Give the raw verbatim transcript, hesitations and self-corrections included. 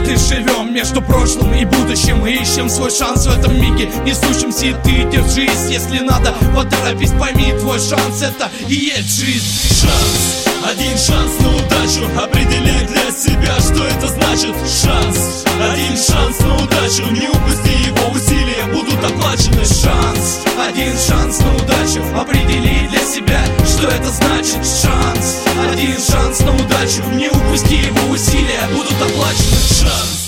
минуты живем между прошлым и будущим. Мы ищем свой шанс в этом миге несущемся, и ты держись. Если надо, поторопись, пойми, твой шанс — это и есть жизнь. Шанс, один шанс на удачу. Определи для себя, что это значит. Шанс, один шанс на удачу. Не упусти его, усилия будут оплачены. Шанс, один шанс на удачу. Определи для себя, что это значит. Шанс, один шанс на удачу. Не упусти его, усилия будут оплачены. Шанс,